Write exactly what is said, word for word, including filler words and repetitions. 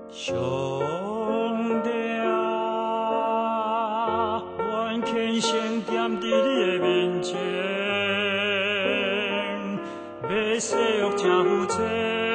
上帝啊，愿虔诚站伫你的面前，要洗恶正负债。